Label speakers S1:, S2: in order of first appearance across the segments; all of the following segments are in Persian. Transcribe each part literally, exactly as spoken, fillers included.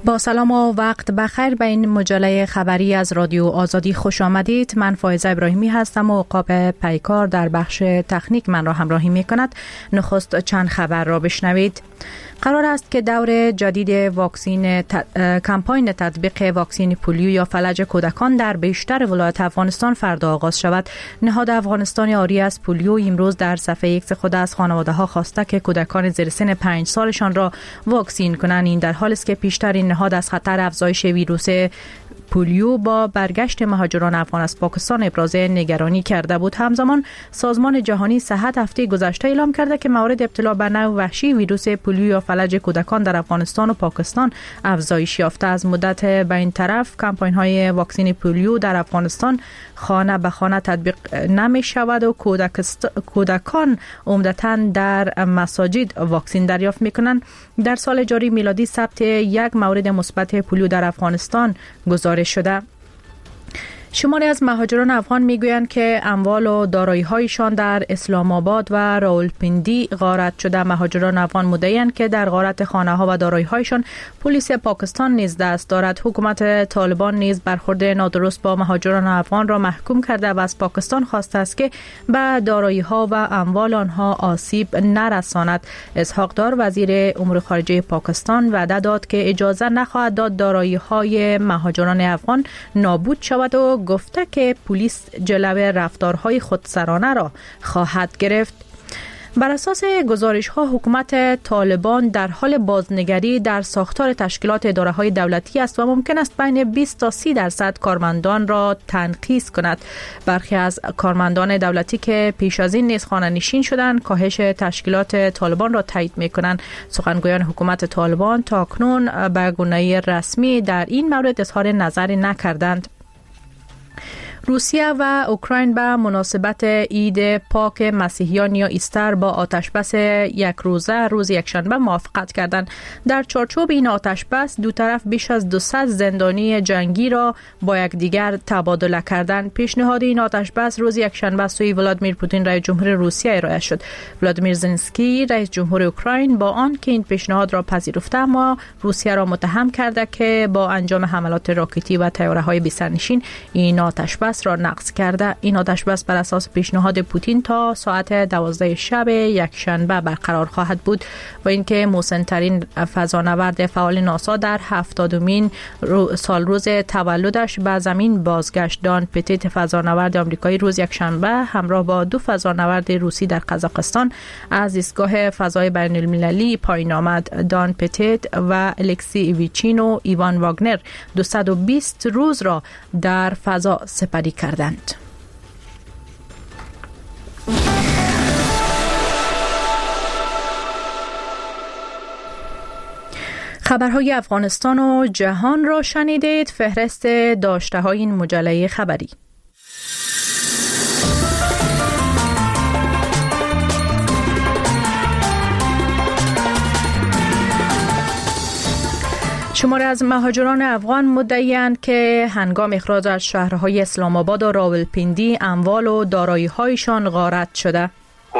S1: با سلام و وقت بخیر به این مجله خبری از رادیو آزادی خوش آمدید. من فائزه ابراهیمی هستم و عقاب پیکار در بخش تکنیک من را همراهی می کند. نخست چند خبر را بشنوید. قرار است که دور جدید واکسین ت... کمپاین تطبیق واکسین پولیو یا فلج کودکان در بیشتر ولایات افغانستان فردا آغاز شود. نهاد افغانستان آری از پولیو امروز در صفحه ایکس خود از خانواده ها خواسته که کودکان زیر سن پنج سالشان را واکسین کنند. این در حالی است که پیشتر این نهاد از خطر افزایش ویروس پولیو با برگشت مهاجران افغان از پاکستان ابراز نگرانی کرده بود. همزمان سازمان جهانی صحت هفته گذشته اعلام کرده که موارد ابتلا به نوع وحشی ویروس پولیو یا فلج کودکان در افغانستان و پاکستان افزایش یافته. از مدت به این طرف کمپاین های واکسین پولیو در افغانستان خانه به خانه تطبیق نمی شود و کودکان عمدتاً در مساجد واکسین دریافت می کنند. در سال جاری میلادی ثبت یک مورد مثبت پولیو در افغانستان گزارش شده. شماری از مهاجران افغان میگویند که اموال و دارایی‌هایشان در اسلام آباد و راولپیندی غارت شده. مهاجران افغان مدعی‌اند که در غارت خانه‌ها و دارایی‌هایشان پلیس پاکستان نیز دست دارد. حکومت طالبان نیز برخورد نادرست با مهاجران افغان را محکوم کرده و از پاکستان خواسته است که به دارایی‌ها و اموال آنها آسیب نرساند. اسحاق دار وزیر امور خارجه پاکستان وعده داد که اجازه نخواهد داد دارایی‌های مهاجران افغان نابود شود و گفته که پلیس جلوه رفتارهای خودسرانه را خواهد گرفت. بر اساس گزارش ها حکومت طالبان در حال بازنگری در ساختار تشکیلات اداره های دولتی است و ممکن است بین بیست تا سی درصد کارمندان را تنقیص کند. برخی از کارمندان دولتی که پیش از این نیز خانه نشین شدند کاهش تشکیلات طالبان را تایید می کنند. سخنگویان حکومت طالبان تاکنون به گونه رسمی در این مورد اظهار نظری نکردند. روسیه و اوکراین به مناسبت عید پاک مسیحیان یا ایستر با آتشبس یک روزه روز یکشنبه موافقت کردند. در چارچوب این آتشبس دو طرف بیش از دویست زندانی جنگی را با یکدیگر تبادله کردند. پیشنهاد این آتشبس روز یکشنبه سوی ولادیمیر پوتین رئیس جمهور روسیه ارائه شد. ولادیمیر زلنسکی رئیس جمهور اوکراین با آن که این پیشنهاد را پذیرفته اما روسیه را متهم کرده که با انجام حملات راکتی و طیاره‌های بی‌سرنشین این آتشبس را نقض کرده. این آتشبس بر اساس پیشنهاد پوتین تا ساعت دوازده شب یک شنبه برقرار خواهد بود و اینکه مسن‌ترین فضانورد فعال ناسا در هفتادمین سال روز تولدش به زمین بازگشت. دان پتیت فضانورد آمریکایی روز یک شنبه همراه با دو فضانورد روسی در قزاقستان از ایستگاه فضای بین المللی پایین آمد. دان پتیت و الکسی ایویچین و ایوان واگنر دویست و بیست روز را در فضا سپری کردند. خبرهای افغانستان و جهان را شنیدید. فهرست داشته های این مجله خبری. شماری از مهاجران افغان مدعی‌اند که هنگام اخراج از شهرهای اسلام آباد و راولپیندی اموال و دارایی‌هایشان غارت شده.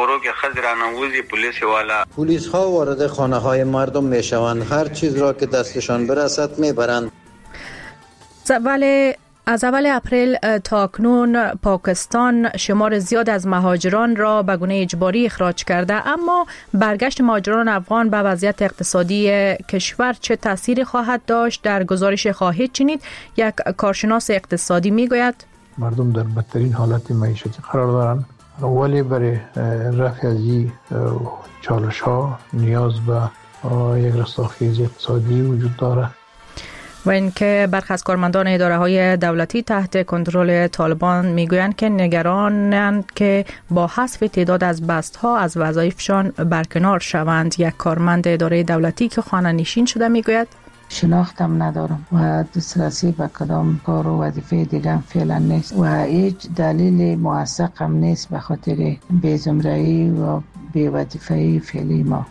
S2: پلیس ها وارد خانه های مردم می شوند، هر چیز را که دستشان برسد می برند.
S1: ولی از اول اپریل تا اکنون پاکستان شمار زیاد از مهاجران را به گونه اجباری اخراج کرده، اما برگشت مهاجران افغان به وضعیت اقتصادی کشور چه تأثیری خواهد داشت؟ در گزارش خواهید شنید. یک کارشناس اقتصادی میگوید
S3: مردم در بدترین حالت معیشتی قرار دارند، ولی برای رفع از این چالش ها نیاز به یک رستاخیزی اقتصادی وجود دارد
S1: و اینکه برخی از کارمندان اداره های دولتی تحت کنترل طالبان میگویند که نگرانند که با حذف تعداد از بست‌ها از وظایفشان برکنار شوند. یک کارمند اداره دولتی که خانه نشین شده میگوید
S4: شناختم ندارم و دسترسی به کدام کار و وظیفه دیگه فعلا نیست و هیچ دلیل موثقم نیست به خاطر بی‌زمره‌ای و بی‌وظیفه‌ای فعلی ما.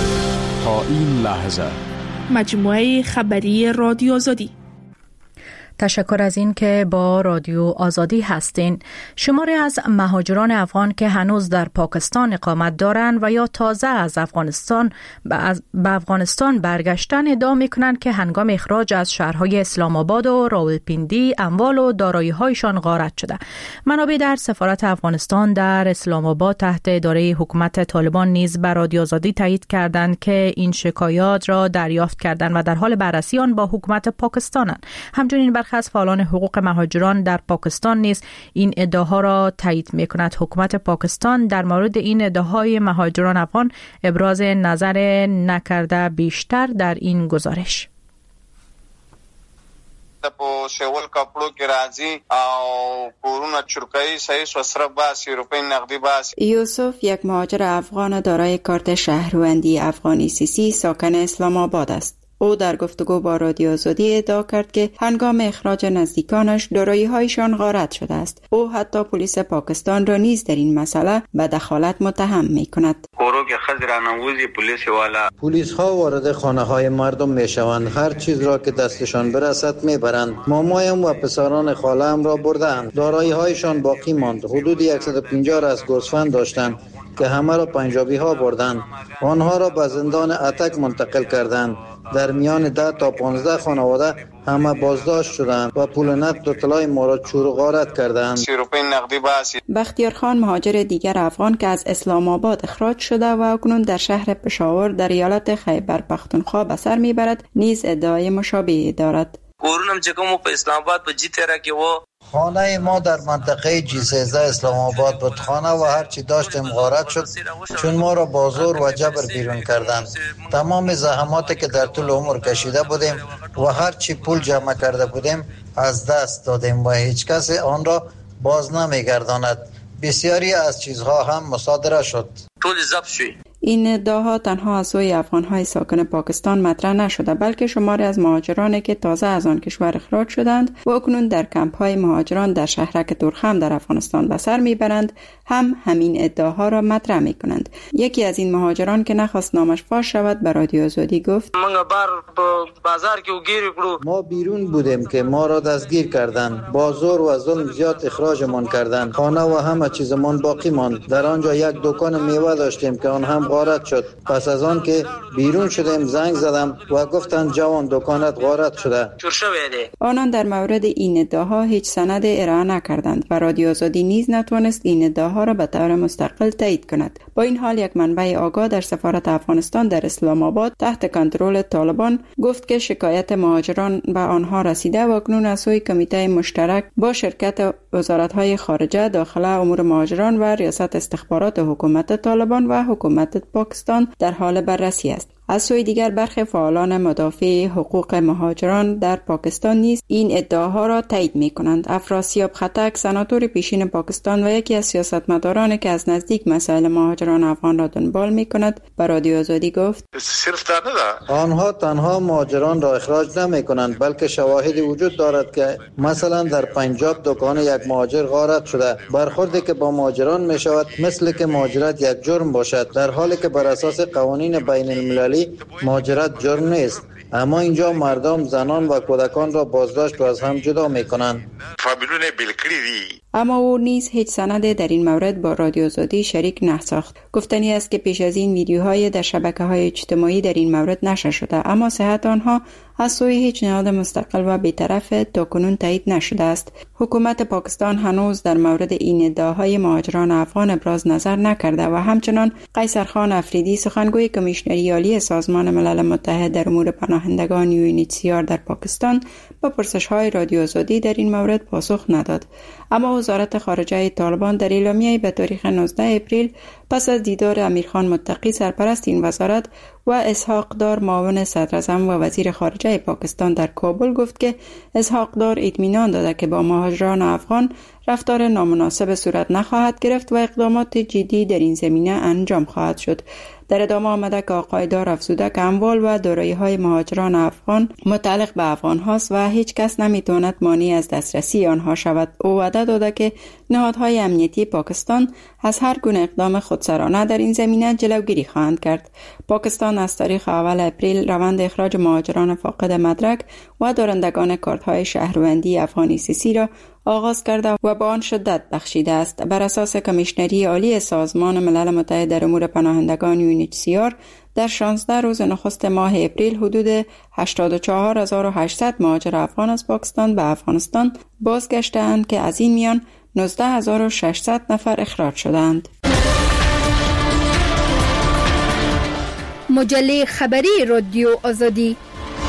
S5: تا این لحظه
S6: مجموعه خبری رادیو آزادی.
S1: تشکر از این که با رادیو آزادی هستین. شماری از مهاجران افغان که هنوز در پاکستان اقامت دارند و یا تازه از افغانستان به افغانستان برگشتن ادعا میکنند که هنگام اخراج از شهرهای اسلام آباد و راولپیندی اموال و دارایی‌هایشان غارت شده. منابع در سفارت افغانستان در اسلام آباد تحت اداره حکومت طالبان نیز به رادیو آزادی تایید کردند که این شکایات را دریافت کردند و در حال بررسی آن با حکومت پاکستانند. همچنین برخی از فعالان حقوق مهاجران در پاکستان نیز این ادعاها را تایید می‌کند. حکومت پاکستان در مورد این ادعاهای مهاجران افغان ابراز نظر نکرده. بیشتر در این گزارش.
S5: په شول کپړو کې راځي او کورونه چرکۍ صحیح وسره باسی روپی نقدی باسی.
S6: یوسف یک مهاجر افغان دارای کارت شهروندی افغانی سی سی ساکن اسلام آباد است. او در گفتگو با رادیو آزادی ادعا کرد که هنگام اخراج نزدیکانش دارایی‌هایشان غارت شده است. او حتی پلیس پاکستان را نیز در این مسئله به دخالت متهم می‌کند.
S2: پلیس ها وارد خانه های مردم میشوند، هر چیز را که دستشان برسد میبرند. مامایم و پسران خاله‌ام را بردند. دارایی هایشان باقی ماند. حدود صد و پنجاه را از گوسفند داشتند که همه را پنجابی ها بردند. آنها را به زندان اتک منتقل کردند. در میان ده تا پانزده خانواده همه بازداشت شدند و پول نقد و طلای ما را چور و غارت کردند.
S6: بختیار خان مهاجر دیگر افغان که از اسلام آباد اخراج شده و اکنون در شهر پشاور در ایالت خیبر پختونخوا به سر میبرد نیز ادعای مشابهی دارد.
S7: کورونم چې کوم په اسلام آباد په جی تیرا کې و
S2: خانه ما در منطقه جی سیزده اسلام آباد بود. خانه و هر چی داشتیم غارت شد چون ما را با زور و جبر بیرون کردند. تمام زحماتی که در طول عمر کشیده بودیم و هر چی پول جمع کرده بودیم از دست دادیم و هیچ کس آن را باز نمیگرداند. بسیاری از چیزها هم مصادره شد.
S7: طول ضبط شد.
S6: این ادعاها تنها از سوی افغان‌های ساکن پاکستان مطرح نشده بلکه شماری از مهاجرانی که تازه از آن کشور اخراج شدند و اکنون در کمپ‌های مهاجران در شهرک تورخم در افغانستان به سر میبرند هم همین ادعاها را مطرح میکنند. یکی از این مهاجران که نخواست نامش فاش شود به رادیو آزادی گفت
S2: ما بیرون بودیم که ما را دستگیر کردند. با زور و ظلم زیاد اخراجمان کردند. خانه و همه چیزمان باقی ماند. در آنجا یک دکان میوه داشتیم که آن هم غارت شد. پس از آن که بیرون شدیم زنگ زدم و گفتند جوان دکانت غارت شده.
S6: آنان در مورد این ادعاها هیچ سند ارائه نکردند و رادیو آزادی نیز نتوانست این ادعاها را به طور مستقل تایید کند. با این حال یک منبع آگاه در سفارت افغانستان در اسلام آباد تحت کنترل طالبان گفت که شکایت مهاجران به آنها رسیده و اکنون از سوی کمیته مشترک با شرکت وزارت‌های خارجه، داخله، امور مهاجران و ریاست استخبارات حکومت طالبان و حکومت پاکستان در حال بررسی است. از سوی دیگر برخی فعالان مدافع حقوق مهاجران در پاکستان نیز این ادعاها را تایید می‌کنند. افراسیاب خطک سناتور پیشین پاکستان و یکی از سیاستمدارانی که از نزدیک مسائل مهاجران افغان را دنبال می‌کند به رادیو آزادی گفت
S2: آنها تنها مهاجران را اخراج نمی‌کنند بلکه شواهدی وجود دارد که مثلا در پنجاب دکان یک مهاجر غارت شده. برخوردی که با مهاجران می‌شود مثل که مهاجرت یک جرم باشد، در حالی که بر اساس قوانین بین المللی مهاجرت جرم نیست. اما اینجا مردم، زنان و کودکان را بازداشت و از هم جدا می‌کنند.
S6: اما او نیز هیچ سند در این مورد با رادیو آزادی شریک نساخت. گفتنی است که پیش از این ویدیوهای در شبکه‌های اجتماعی در این مورد نشر شده اما صحت آنها از سوی هیچ نهاد مستقل و بی‌طرف تاکنون تایید نشده است. حکومت پاکستان هنوز در مورد این ادعاهای مهاجران افغان ابراز نظر نکرده و همچنان قیصر خان افریدی سخنگوی کمیشنری عالی سازمان ملل متحد در امور پناهندگان یو ان اچ سی آر در پاکستان با پرسش‌های رادیو آزادی در این مورد پاسخ نداد. اما وزارت خارجه طالبان در اعلامیه‌ای به تاریخ نوزدهم اپریل پس از دیدار امیرخان متقی سرپرست این وزارت و اسحاق دار معاون صدراعظم و وزیر خارجه پاکستان در کابل گفت که اسحاق دار اطمینان داده که با مهاجران افغان رفتار نامناسب صورت نخواهد گرفت و اقدامات جدی در این زمینه انجام خواهد شد. در ادامه آمده که آقای دار افزوده که اموال و دارایی‌های مهاجران افغان متعلق به افغان هاست و هیچ کس نمیتواند مانع از دسترسی آنها شود. او وعده داده که نهادهای امنیتی پاکستان از هر گونه اقدام خودسرانه در این زمینه جلوگیری خواهند کرد. پاکستان از تاریخ اول اپریل روند اخراج مهاجران فاقد مدرک و دارندگان کارت‌های شهروندی افغانی سیسی را آغاز کرده و با آن شدت بخشیده است. بر اساس کمیشنری عالی سازمان ملل متحد در امور پناهندگان یو ان اچ سی آر در شانزده روز نخست ماه اپریل حدود هشتاد و چهار هزار و هشتصد مهاجر افغان از پاکستان به افغانستان بازگشتند که از این میان نوزده هزار و ششصد نفر اخراج شدند.
S8: مجله خبری رادیو آزادی.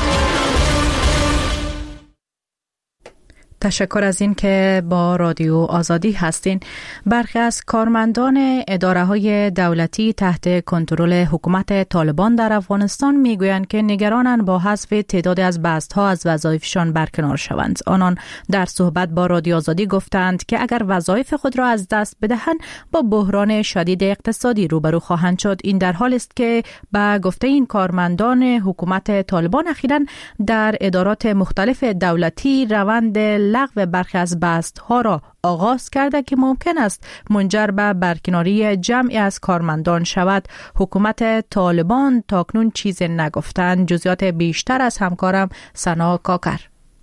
S1: تشکر از این که با رادیو آزادی هستین. برخی از کارمندان اداره‌های دولتی تحت کنترل حکومت طالبان در افغانستان میگویند که نگرانند با حذف تعدادی از بست‌ها از وظایفشان برکنار شوند. آنان در صحبت با رادیو آزادی گفتند که اگر وظایف خود را از دست بدهند با بحران شدید اقتصادی روبرو خواهند شد. این در حالی است که به گفته این کارمندان حکومت طالبان اخیراً در ادارات مختلف دولتی روند لغو برخی از بست‌ها را آغاز کرده که ممکن است منجر به برکناری جمعی از کارمندان شود. حکومت طالبان تاکنون چیز نگفتند. جزئیات بیشتر از همکارم سنا کاکر.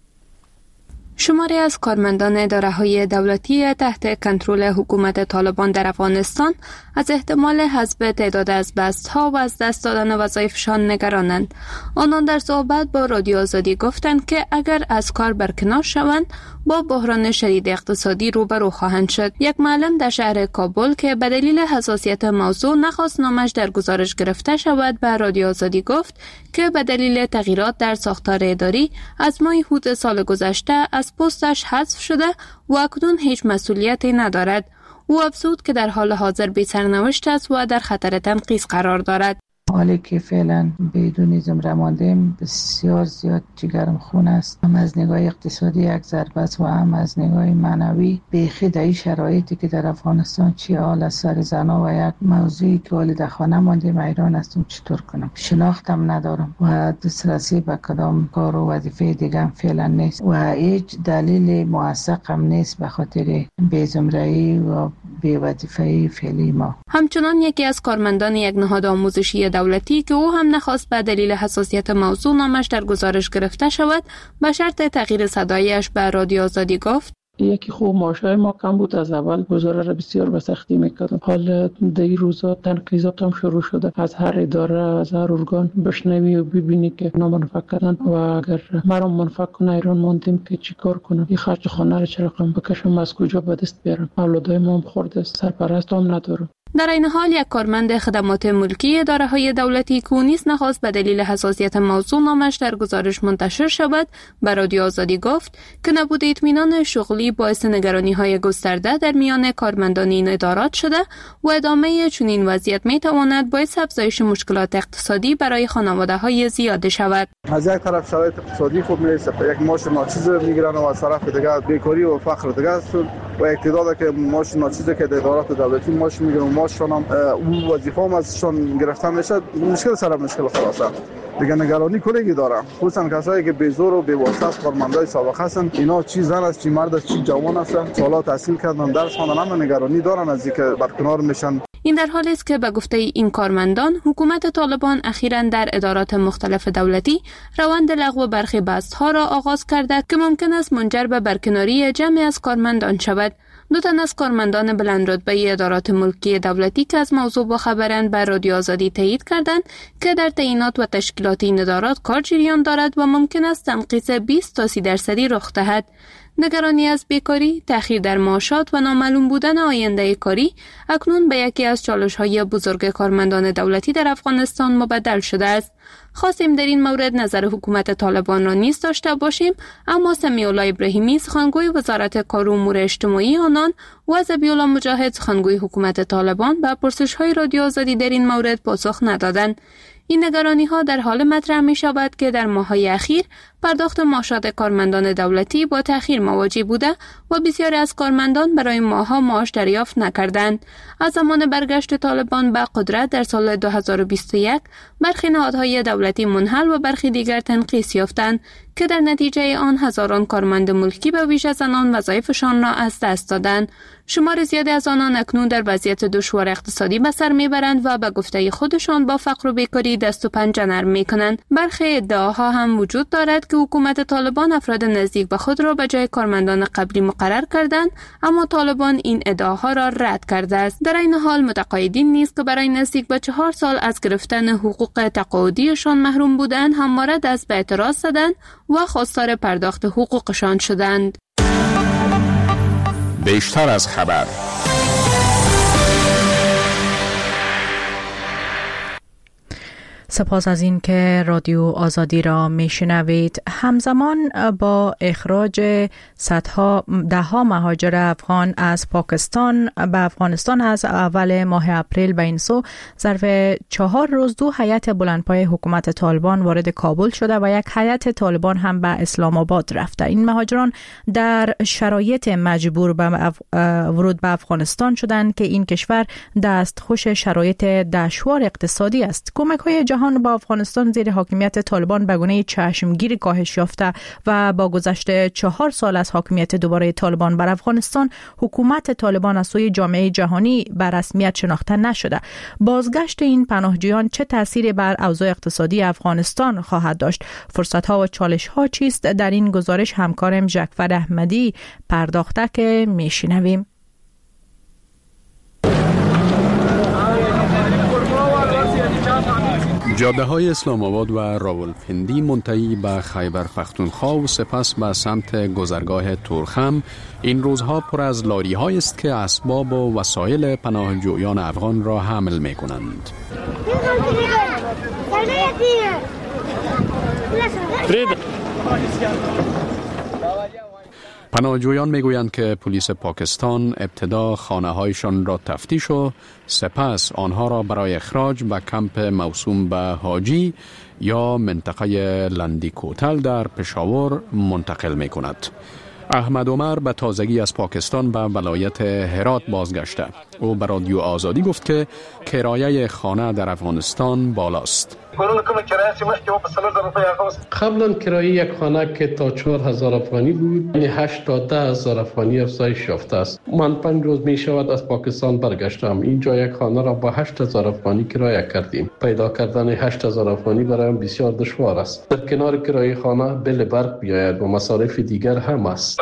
S8: شماری از کارمندان اداره‌های دولتی تحت کنترل حکومت طالبان در افغانستان از احتمال حذف تعداد از بست‌ها و از دست دادن وظایفشان نگرانند. آنان در صحبت با رادیو آزادی گفتند که اگر از کار برکنار شوند با بحران شدید اقتصادی روبرو خواهند شد. یک معلم در شهر کابل که به دلیل حساسیت موضوع نخواست نامش در گزارش گرفته شود به رادیو آزادی گفت که به دلیل تغییرات در ساختار اداری از ماه هوت سال گذشته از پستش حذف شده و اکنون هیچ مسئولیتی ندارد. او افزود که در حال حاضر بی سرنوشت است و در خطر تنقیص قرار دارد.
S4: حالی که فعلا بدون زمره ماندیم بسیار زیاد جگرم خون است. هم از نگاه اقتصادی یک ضربه است و هم از نگاه معنوی. بیخی در این شرایطی که در افغانستان چی حال از سر زنا و یک موضوعی که والد خانه ماندیم ایران هستم چطور کنم. شناختم ندارم و دسترسی به کدام کار و وظیفه دیگه هم فعلا نیست و هیچ دلیل موثق هم نیست به خاطر بی زمره‌ای و بی وظیفه‌ای فعلی ما.
S8: همچنان یکی از کارمندان یک نهاد آموزشی دولتی که او هم نخواست به دلیل حساسیت موضوع نامش در گزارش گرفته شود به شرط تغییر صدایش به رادیو آزادی گفت
S9: یکی خوب معاشای ما کم بود. از اول گزاره را بسیار به سختی میکردم. حال در این روزا تنقیضات هم شروع شده. از هر اداره از هر ارگان بشنوی و ببینی که اینا منفق کردن و اگر مرا منفق کنه ایران ماندیم که چی کار کنم. این خرج خانه را چه رقم بکشم، از کجا به دست بیارم. اولادای ما هم خورده، سرپرست هم ندارم.
S8: در این حال یک کارمند خدمات ملکی اداره‌های دولتی که نیز نخواست به دلیل حساسیت موضوع نامش در گزارش منتشر شود به رادیو آزادی گفت که نبود اطمینان شغلی باعث نگرانی‌های گسترده در میان کارمندان این ادارات شده و ادامه چنین وضعیت می‌تواند باعث افزایش مشکلات اقتصادی برای خانواده‌های زیاد شود.
S10: از یک طرف شرایط اقتصادی خوب نیست، یک معاش ناچیز میگیرن و از طرف دیگه بیکاری و فقر دیگه است و اقتدار که معاش ناچیز که در ادارات دولتی معاش میگیرن معاششون هم اون وظیفه هم ازشون گرفته میشه، مشکل سر مشکل خلاصه دیگه. نگرانی کلیگی دارم، خصوصا کسایی که به زور و به واسطه از کارمندای سابق هستن. اینا چی زن است، چی مرد است، چی جوان هستن، سالا تحصیل کردن، درس خواندن، هم نگرانی دارن از اینکه برکنار میشن.
S8: این در حالی است که به گفته این کارمندان حکومت طالبان اخیراً در ادارات مختلف دولتی روند لغو برخی بست‌ها را آغاز کرده که ممکن است منجر به برکناری جمعی از کارمندان شود. دو تن از کارمندان بلندرتبه ادارات ملکی دولتی که از موضوع باخبرند به رادیو آزادی تایید کردند که در تعیینات و تشکیلات این ادارات کار جریان دارد و ممکن است تنقیص بیست تا سی درصدی رخ دهد. نگرانی از بیکاری، تأخیر در معاشات و نامعلوم بودن آینده کاری اکنون به یکی از چالش‌های بزرگ کارمندان دولتی در افغانستان مبدل شده است. خواستیم در این مورد نظر حکومت طالبان را نیز داشته باشیم، اما سمیع الله ابراهیمی سخنگوی وزارت کار و امور اجتماعی آنان و ذبیح الله مجاهد سخنگوی حکومت طالبان به پرسش‌های رادیو آزادی در این مورد پاسخ ندادند. این نگرانی ها در حال مطرح می شود که در ماه‌های اخیر پرداخت معاشات کارمندان دولتی با تأخیر مواجه بوده و بسیاری از کارمندان برای ماه‌ها معاش دریافت نکردند. از زمان برگشت طالبان به قدرت در سال دو هزار و بیست و یک برخی نهادهای دولتی منحل و برخی دیگر تنقیص یافتند که در نتیجه آن هزاران کارمند ملکی به ویژه زنان وظایفشان را از دست دادند. شمار زیادی از آنان اکنون در وضعیت دشوار اقتصادی به سر میبرند و به گفته خودشان با فقر و بیکاری دست و پنجه نرم میکنند. برخی ادعاها هم وجود دارد که حکومت طالبان افراد نزدیک به خود را به جای کارمندان قبلی مقرر کردند، اما طالبان این ادعاها را رد کرده است. در این حال متقاعدین نیز که برای نزدیک به چهار سال از گرفتن حقوق تقاعدیشان محروم بودند همواره دست به اعتراض زدند و خواستار پرداخت حقوقشان شدند.
S11: بیشتر از خبر.
S1: سپاس از این که رادیو آزادی را میشنوید. همزمان با اخراج صدها دهها مهاجر افغان از پاکستان به افغانستان از اول ماه اپریل به این سو ظرف چهار روز دو هیئت بلندپایه حکومت طالبان وارد کابل شده و یک هیئت طالبان هم به اسلام آباد رفته. این مهاجران در شرایط مجبور به ورود به افغانستان شدند که این کشور دستخوش شرایط دشوار اقتصادی است. کمک‌های جهان با افغانستان زیر حاکمیت طالبان به گونه چشمگیر کاهش یافته و با گذشت چهار سال از حاکمیت دوباره طالبان بر افغانستان حکومت طالبان از سوی جامعه جهانی به رسمیت شناخته نشده. بازگشت این پناهجویان چه تأثیری بر اوضاع اقتصادی افغانستان خواهد داشت؟ فرصت‌ها و چالش‌ها چیست؟ در این گزارش همکارم جعفر احمدی پرداخته که میشنویم.
S11: جاده های اسلام آباد و راولپندی منتهی به خیبر پختونخوا و سپس به سمت گذرگاه تورخم این روزها پر از لاری های است که اسباب و وسایل پناهجویان افغان را حمل می کنند. پناهجویان میگویند که پلیس پاکستان ابتدا خانه‌هایشان را تفتیش و سپس آنها را برای اخراج به کمپ موسوم به حاجی یا منطقه لندی کوتل در پشاور منتقل می کند. احمد عمر به تازگی از پاکستان به ولایت هرات بازگشته. او به رادیو آزادی گفت که کرایه خانه در افغانستان بالاست.
S9: قبلا کرایه یک خانه که تا چهار هزار افغانی بود، یعنی هشت تا ده هزار افغانی افزایش یافته است. من پنج روز می شود از پاکستان برگشتم. اینجا یک خانه را با هشت هزار افغانی کرایه کردیم. پیدا کردن هشت هزار افغانی برایم بسیار دشوار است. در کنار کرایه خانه بل برق بیاید و مصارف دیگر هم است.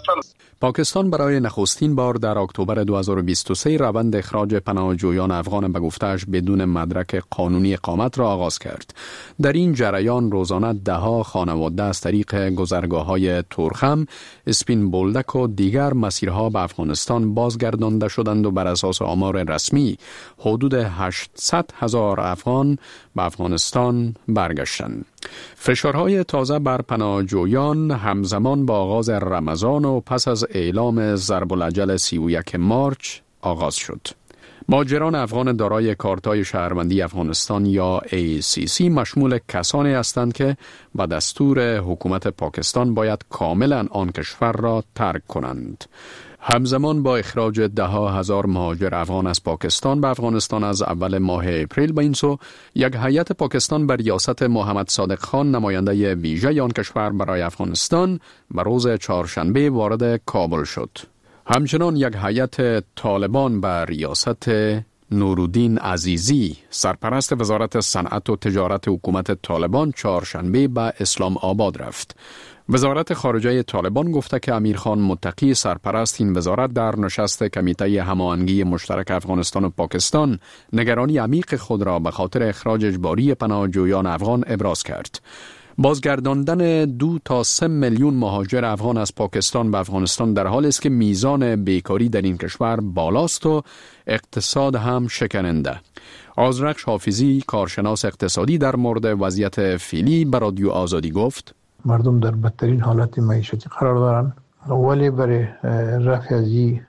S11: پاکستان برای نخستین بار در اکتبر دو هزار و بیست و سه روند اخراج پناهجویان افغان به گفته‌اش بدون مدرک قانونی اقامت را آغاز کرد. در این جریان روزانه ده‌ها خانواده از طریق گذرگاه‌های تورخم، اسپین بولدک و دیگر مسیرها به افغانستان بازگردانده شدند و بر اساس آمار رسمی حدود هشتصد هزار افغان به افغانستان برگشتند. فشارهای تازه بر پناهجویان همزمان با آغاز رمضان و پس از اعلام ضرب الاجل سی و یک مارچ آغاز شد. مهاجران افغان دارای کارتای شهروندی افغانستان یا ای سی سی مشمول کسانی هستند که با دستور حکومت پاکستان باید کاملا آن کشور را ترک کنند. همزمان با اخراج ده ها هزار مهاجر افغان از پاکستان به افغانستان از اول ماه اپریل به این سو، یک هیئت پاکستان بر ریاست محمد صادق خان نماینده ویژه آن کشور برای افغانستان به روز چهارشنبه وارد کابل شد. همچنان یک هیئت طالبان بر ریاست نورالدین عزیزی سرپرست وزارت صنعت و تجارت حکومت طالبان چهارشنبه به اسلام آباد رفت. وزارت خارجه طالبان گفته که امیرخان متقی سرپرست این وزارت در نشست کمیته هماهنگی مشترک افغانستان و پاکستان نگرانی عمیق خود را به خاطر اخراج اجباری پناهجویان افغان ابراز کرد. بازگرداندن دو تا سه میلیون مهاجر افغان از پاکستان به افغانستان در حالی است که میزان بیکاری در این کشور بالاست و اقتصاد هم شکننده. آذرخش حافظی کارشناس اقتصادی در مورد وضعیت فعلی به رادیو آزادی گفت:
S3: مردم در بدترین حالت معیشتی قرار دارند، ولی برای رفع از این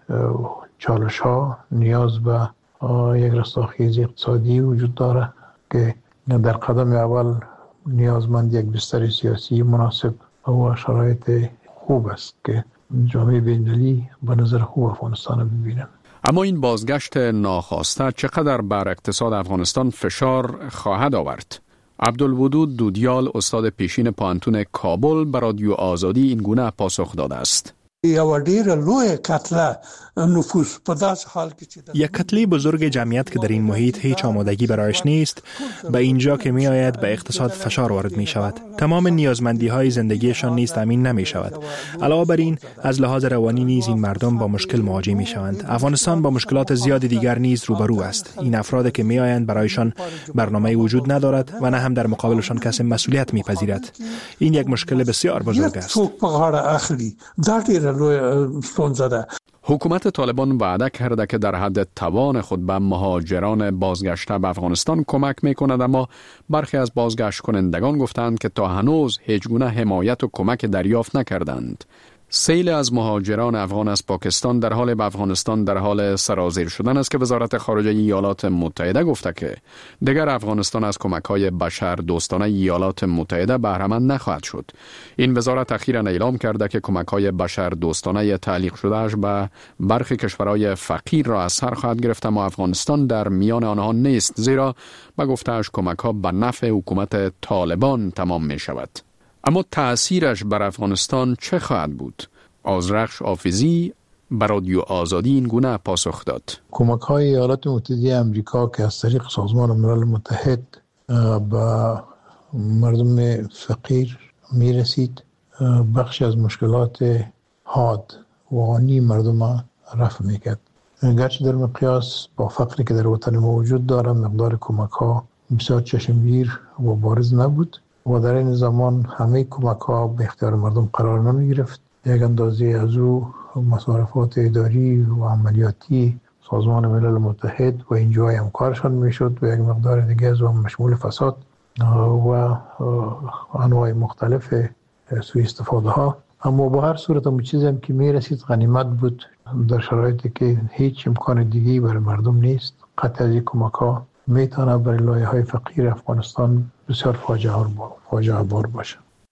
S3: چالش ها نیاز به یک رستاخیز اقتصادی وجود داره که در قدم اول نیازمند یک بستر سیاسی مناسب و شرایط خوب است که جامعه بین‌المللی به نظر خوب افغانستان ببینند.
S11: اما این بازگشت ناخواسته چقدر بر اقتصاد افغانستان فشار خواهد آورد؟ عبدالودود دودیال استاد پیشین پوهنتون کابل به رادیو آزادی این گونه پاسخ داده است.
S12: یو ډیره لویه کتله نفوس په داس حال کې چې
S13: یک کتله بزرگ جمعیت که در این محیط هیچ آمادگی برایش نیست، به اینجا که می آید به اقتصاد فشار وارد می شود. تمام نیازمندی های زندگیشان نیز تامین نمی شود. علاوه بر این از لحاظ روانی نیز این مردم با مشکل مواجه می شوند. افغانستان با مشکلات زیاد دیگر نیز روبرو است. این افراد که می آیند برایشان برنامه وجود ندارد و نه هم در مقابلشان کسی مسئولیت می پذیرد. این یک مشکل بسیار بزرگ است.
S11: حکومت طالبان وعده کرده که در حد توان خود به مهاجران بازگشته به افغانستان کمک میکند، اما برخی از بازگشت کنندگان گفتند که تا هنوز هیچ گونه حمایت و کمک دریافت نکردند. سیل از مهاجران افغان از پاکستان در حال به افغانستان در حال سرازیر شدن است که وزارت خارجه ایالات متحده گفته که دیگر افغانستان از کمک‌های بشر دوستانه ایالات متحده بهره‌مند نخواهد شد. این وزارت اخیراً اعلام کرده که کمک‌های بشر دوستانه تعلیق شدهش به برخی کشورهای فقیر را از سر خواهد گرفت، اما افغانستان در میان آنها نیست، زیرا به گفته‌اش کمک‌ها به نفع حکومت طالبان تمام می‌شود. اما تأثیرش بر افغانستان چه خواهد بود؟ آذرخش حافظی بر رادیو آزادی این گونه پاسخ داد.
S3: کمک های ایالات متحده آمریکا که از طریق سازمان ملل متحد به مردم فقیر می رسید، بخشی از مشکلات حاد و آنی مردم رفع می کرد. گرچه در مقیاس با فقری که در وطن ما وجود داره مقدار کمک ها بسیار چشمگیر و بارز نبود و در این زمان همه کمک ها به اختیار مردم قرار نمی گرفت. یک اندازه از او مصارفات اداری و عملیاتی سازمان ملل متحد و اینجای همکارشان می شد و یک مقدار دیگه از اون مشمول فساد و انواع مختلف سوء استفاده ها. اما با هر صورت هم چیزی هم که می رسید غنیمت بود در شرایطی که هیچ امکان دیگه‌ای برای مردم نیست. قطع از این کمک ها می تواند برای لایه های فقیر افغانستان بسیار فاجعه بار باشه.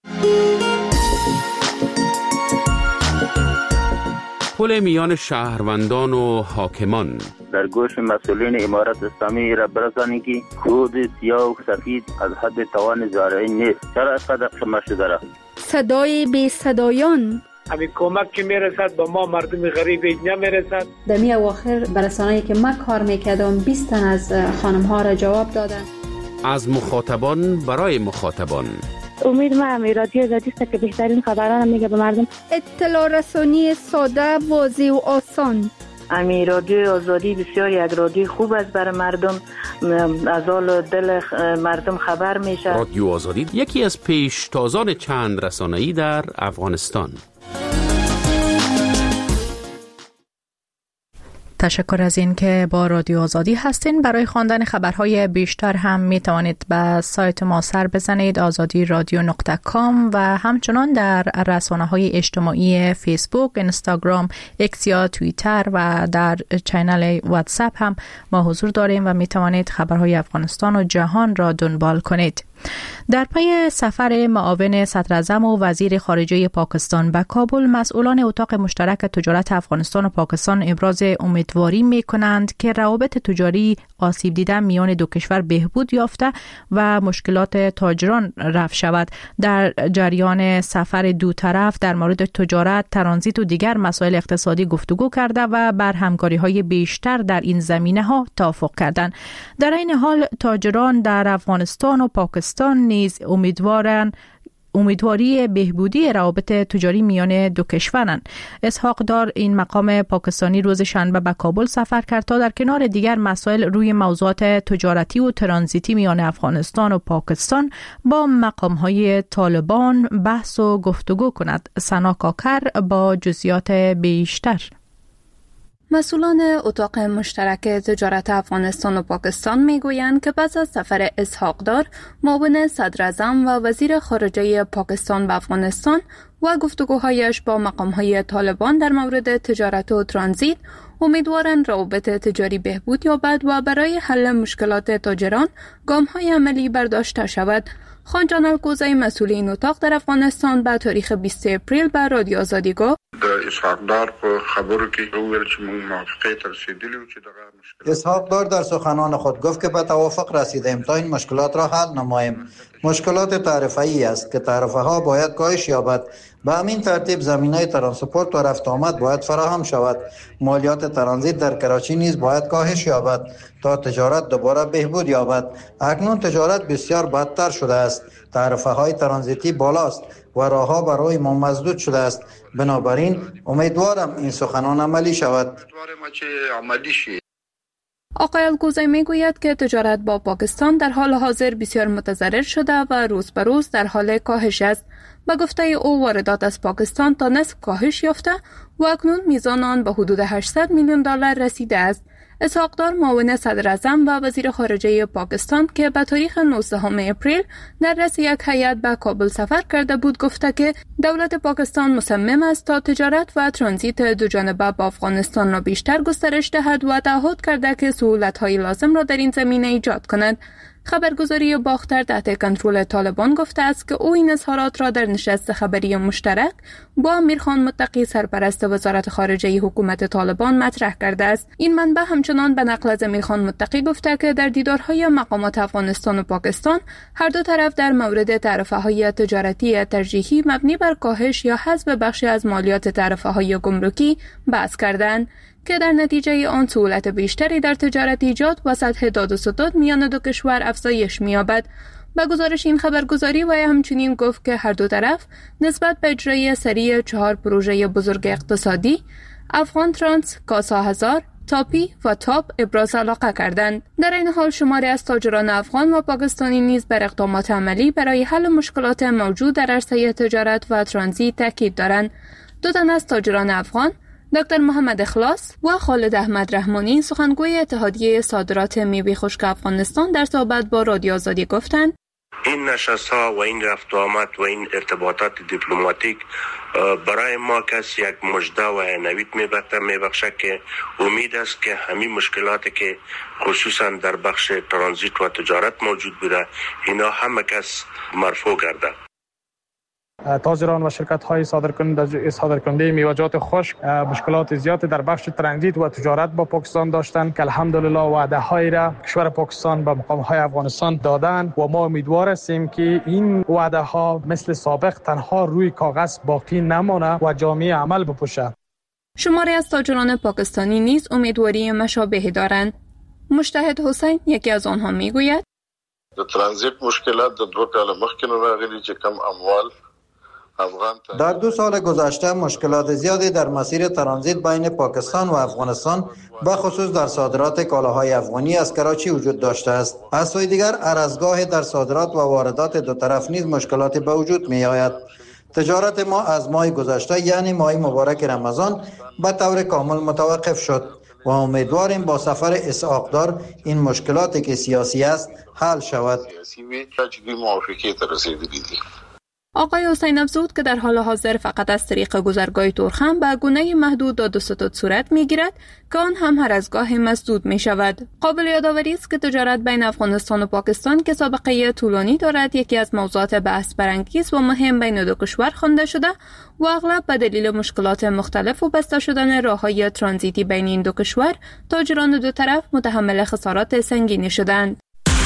S14: پل میان شهروندان و حاکمان
S15: در گوش مسئولین امارت اسلامی را برسانید که کود سیاه و سفید از حد توان زارعی نیست. چرا اینقدر شما شده را؟
S16: صدای بی صدایان
S17: همین کمک که میرسد به ما مردم غریب نمیرسد.
S18: در می اواخر برسانه‌ای که من کار میکردم بیست تن از خانم ها را جواب دادن.
S14: از مخاطبان برای مخاطبان.
S19: امید ما همی رادیو آزادی است که بهترین خبران میگه به مردم.
S16: اطلاع رسانی ساده، واضح و آسان.
S20: امی رادیو آزادی بسیار یک رادیو خوب است برای مردم، از حال دل مردم خبر میشه.
S14: رادیو آزادی یکی از پیشتازان چند رسانه‌ای در افغانستان.
S1: تشکر از این که با رادیو آزادی هستین. برای خواندن خبرهای بیشتر هم می توانید به سایت ما سر بزنید آزادی رادیو نقطه کام و همچنان در رسانه‌های اجتماعی فیسبوک، اینستاگرام، اکس یا توییتر و در چینل واتساپ هم ما حضور داریم و می توانید خبرهای افغانستان و جهان را دنبال کنید. در پی سفر معاون صدراعظم و وزیر خارجه پاکستان به کابل، مسئولان اتاق مشترک تجارت افغانستان و پاکستان ابراز امیدواری می کنند که روابط تجاری آسیب دیده میان دو کشور بهبود یافته و مشکلات تاجران رفع شود. در جریان سفر دو طرف در مورد تجارت، ترانزیت و دیگر مسائل اقتصادی گفتگو کرده و بر همکاری های بیشتر در این زمینه ها توافق کردند. در این حال تاجران در افغانستان و پاکستان نیز امیدوارند امیدواری بهبودی روابط تجاری میان دو کشورند. اسحاق دار این مقام پاکستانی روز شنبه به کابل سفر کرد تا در کنار دیگر مسائل روی موضوعات تجارتی و ترانزیتی میان افغانستان و پاکستان با مقام‌های طالبان بحث و گفتگو کند. سنا کاکر با جزئیات بیشتر.
S8: مسئولان اتاق مشترک تجارت افغانستان و پاکستان میگویند که پس از سفر اسحاق دار معاون صدر اعظم و وزیر خارجه پاکستان به افغانستان و گفتگوهایش با مقامهای طالبان در مورد تجارت و ترانزیت، امیدوارند روابط تجاری بهبود یابد و برای حل مشکلات تاجران گام‌های عملی برداشته شود. خان جان الکوزی مسئول این اتاق در افغانستان به تاریخ بیست اپریل به رادیو آزادی گفت:
S21: د اسحاق دار په خبرو کې وویل چې موږ موافقه ته رسیدلی و چې دغه مشکل
S2: اسحاق دار در سخنان خود گفت که به توافق رسیدیم تا این مشکلات را حل نماییم. مشکلات تعرفه‌ای است که تعرفه ها باید کاهش یابد. به همین ترتیب زمینه ترانسپورت و رفت آمد باید فراهم شود. مالیات ترانزیت در کراچی نیز باید کاهش یابد تا تجارت دوباره بهبود یابد. اکنون تجارت بسیار بدتر شده است. تعرفه های ترانزیتی بالاست و راهها برای ما مسدود شده است. بنابراین امیدوارم این سخنان عملی شود.
S8: آقای الکوزی میگوید که تجارت با پاکستان در حال حاضر بسیار متضرر شده و روز به روز در حال کاهش است. به گفته او واردات از پاکستان تا نصف کاهش یافته و اکنون میزان آن به حدود هشتصد میلیون دلار رسیده است. اسحاق دار معاون صدر اعظم و وزیر خارجه پاکستان که به تاریخ نوزدهم اپریل در رأس یک هیئت به کابل سفر کرده بود گفته که دولت پاکستان مصمم است تا تجارت و ترانزیت دو جانبه با افغانستان را بیشتر گسترش دهد و تعهد کرده که سهولت‌های لازم را در این زمینه ایجاد کند. خبرگزاری باختر تحت کنترل طالبان گفته است که او این اظهارات را در نشست خبری مشترک با امیرخان متقی سرپرست وزارت خارجه حکومت طالبان مطرح کرده است. این منبع همچنان به نقل از امیرخان متقی گفته که در دیدارهای مقامات افغانستان و پاکستان هر دو طرف در مورد تعرفه‌های تجارتی ترجیحی مبنی بر کاهش یا حذف بخشی از مالیات تعرفه‌های گمرکی بحث کردند که در نتیجه آن سهولت بیشتری در تجارت ایجاد و سطح داد و ستد میان دو کشور افزایش می‌یابد. با گزارش این خبرگزاری و همچنین گفت که هر دو طرف نسبت به اجرای سریع چهار پروژه بزرگ اقتصادی افغان ترانس، کاسا هزار، تاپی و تاپ ابراز علاقه کردند. در این حال شماری از تاجران افغان و پاکستانی نیز بر اقدامات عملی برای حل مشکلات موجود در عرصه تجارت و ترانزیت تاکید دارند. دو تن از تاجران افغان، دکتر محمد اخلاص و خالد احمد رحمانی سخنگوی اتحادیه صادرات میوه خشک افغانستان در صحبت با رادیو آزادی گفتند:
S22: این نشست‌ها و این رفت و آمد و این ارتباطات دیپلماتیک برای ما کس یک مژده و نوید میبخشه که امید است که همین مشکلاتی که خصوصا در بخش ترانزیت و تجارت موجود بوده اینا همه کس مرفوع گردد.
S23: تاجران و شرکت‌های صادرکننده صادرکننده میوه‌جات خشک مشکلات زیادی در بخش ترانزیت و تجارت با پاکستان داشتند که الحمدلله وعده‌هایی را کشور پاکستان به مقام‌های افغانستان دادند و ما امیدوار هستیم که این وعده‌ها مثل سابق تنها روی کاغذ باقی نمانه و جامعه عمل بپوشه.
S8: شماری از تاجران پاکستانی نیز امیدواری مشابهی دارند. مجتهد حسین یکی از آنها میگوید:
S21: د ترانزیت مشکلات د دوه کال مخکې راغلي چې کم اموال
S2: در دو سال گذشته مشکلات زیادی در مسیر ترانزیت بین پاکستان و افغانستان به خصوص در صادرات کالاهای افغانی از کراچی وجود داشته است. از سوی دیگر ارزگاه در صادرات و واردات دو طرف نیز مشکلاتی به وجود می آید. تجارت ما از ماه گذشته یعنی ماه مبارک رمضان به طور کامل متوقف شد و امیدواریم با سفر اسحاق دار این مشکلاتی که سیاسی است حل شود.
S8: آقای حسین افزود که در حال حاضر فقط از طریق گذرگاه تورخم به گونه محدود داد و ستد صورت می‌گیرد که آن هم هر از گاه مسدود می شود. قابل یادآوری است که تجارت بین افغانستان و پاکستان که سابقه طولانی دارد یکی از موضوعات بحث برانگیز و مهم بین دو کشور خوانده شده و اغلب به دلیل مشکلات مختلف و بسته شدن راه‌های ترانزیتی بین این دو کشور تاجران دو طرف متحمل خسارات سنگینی شدند.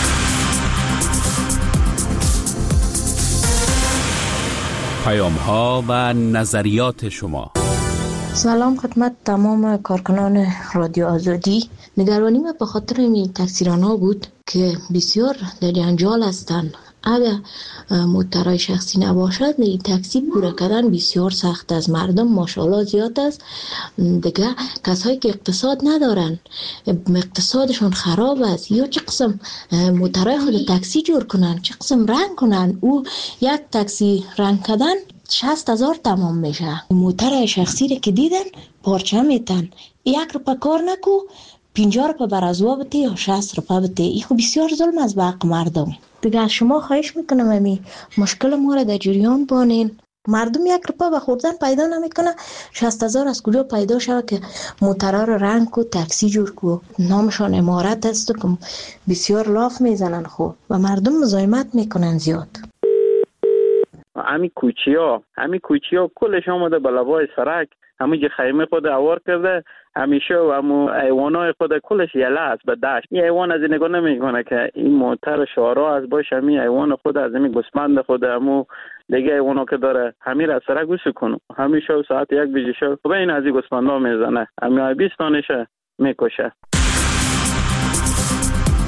S14: پیام ها و نظریات شما.
S24: سلام خدمت تمام کارکنان رادیو آزادی. نگرانی ما به خاطر این تکثیران‌ها بود که بسیار در جنجال هستند. اگر موترهای شخصی نباشد این تاکسی پوره کردن بسیار سخت است. مردم ماشاءالله زیاد است. دیگه کسایی که اقتصاد ندارن اقتصادشون خراب است یا چه قسم موترهای خود تاکسی جور کنن چه قسم رنگ کنن او یک تاکسی رنگ کردن شصت هزار تمام میشه. موتر شخصی رو که دیدن پارچه میتن، یک روپا کار نکو پنجاه روپا برازوا بده یا شصت روپا بده. این خب بسیار ظلم از به حق مردم. دیگه از شما خواهش میکنم امی مشکل ما رو در جریان بانین. مردم یک روپا به خوردن پیدا نمیکنه، شصت هزار از کجا پیدا شود که موترها رو رنگ کو تاکسی جور کو؟ نامشان امارت است که بسیار لاف میزنن خوب و مردم مزاحمت میکنن زیاد.
S4: همی کوچی ها همی کوچی ها کلش آمده به لبای سرک، همی خیمه خود اوار کرده، همیشه و همو ایوانای خود کلش یله است به دشت. این ایوان از این نگاه نمیکنه که این موتر شارا از باشه، همین ایوان خود از همین گسمند خود همو دیگه ایوانا که داره همین را سرک گوشو کنو، همیشه ساعت یک بجه شو خب این از این گسمندا میزنه، همین بیست تانشه میکشه.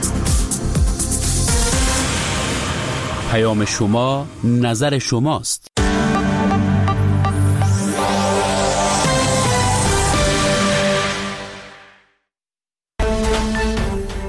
S14: پیام شما نظر شماست.